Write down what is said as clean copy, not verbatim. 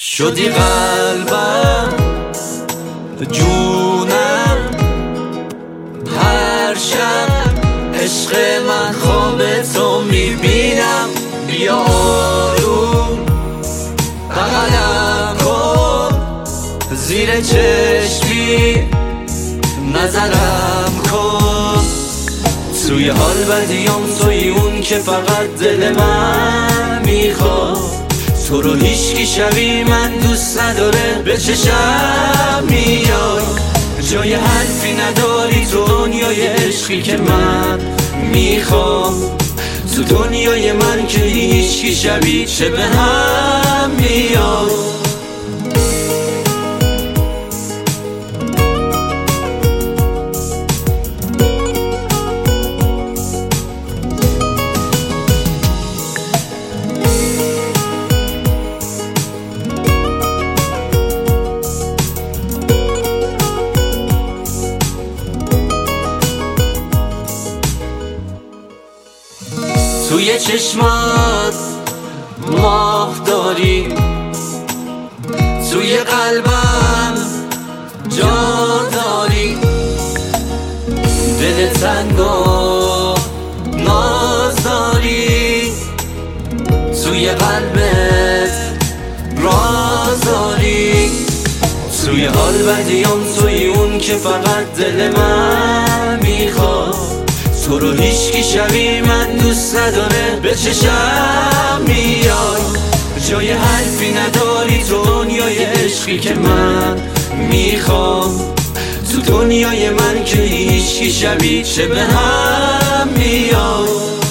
شدی قلبم جونم هر شب عشق من خواب تو میبینم بیا آروم بغلم کن زیر چشمی نظرم کن توی حال بدیام توی اون که فقط دل من میخواد تو رو هیچکی شبیه من دوست نداره به چشم میای جای حرفی نداری تو دنیای عشقی که من میخوام تو دنیای من که هیچکی شبیه چه به هم میای توی چشمات ماه داری توی قلبم جا داری دل تنگ و ناز داری توی قلبت راز داری توی حال بدیام توی اون که فقط دل من میخواد تو رو هیچکی شبیه من دوست نداره به چشم میای جای حرفی نداری تو دنیای عشقی که من میخوام تو دنیای من که هیچکی شبیه چه به هم میای